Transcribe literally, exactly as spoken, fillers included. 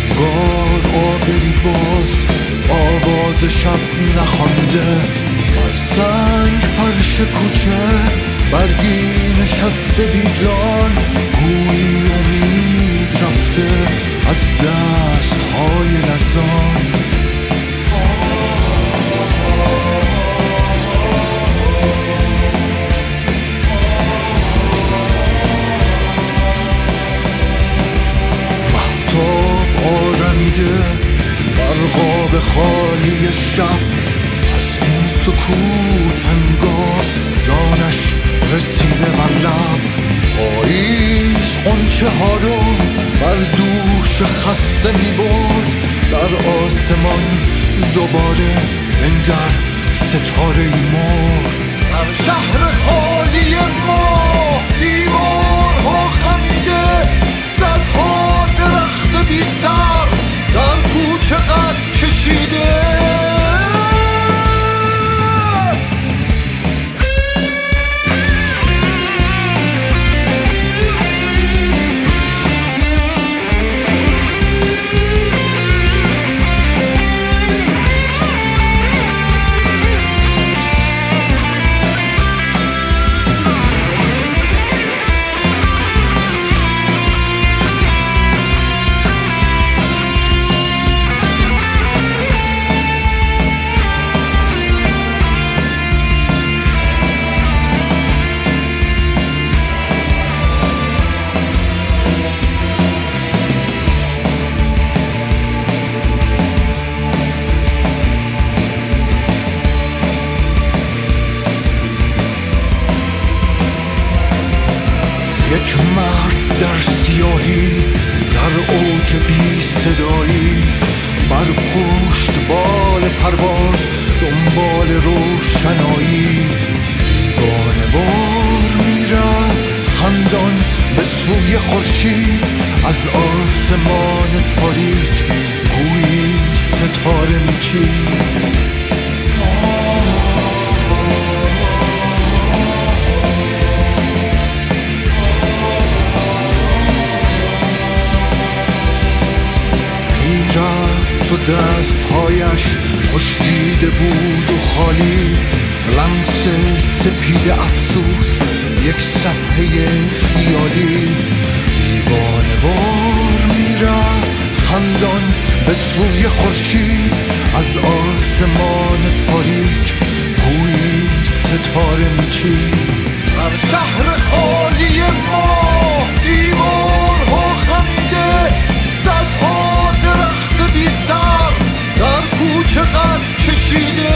انگار آبری باز آواز شب نخوانده. بر سنگ فرش کوچه برگی نشسته بی جان، گویی امید رفته از دست‌های لرزان. بر قاب خالی شب از این سکوت انگار جانش رسیده بر لب. پاییز غنچه ها رو بر دوش خسته می برد. در آسمان دوباره انگار ستاره ای مرد. در شهر خالی ما دیوارها خمیده، صدها درخت بی سر در کوچه قد کشیده. یک مرد در سیاهی در اوج بی صدایی، بر پشت بال پرواز دنبال روشنایی. دیوانه وار میرفت خندان به سوی خورشید، از آسمان تاریک گویی ستاره میچید. رفت و دستهایش خشکیده بود و خالی، لمس سپید افسوس یک صفحه خیالی. دیوانه وار میرفت خندان به سوی خورشید، از آسمان تاریک گویی ستاره میچید. در شهر خالی ما دیوارها خمیده، صدها درخت بی سر در کوچه قد کشیده.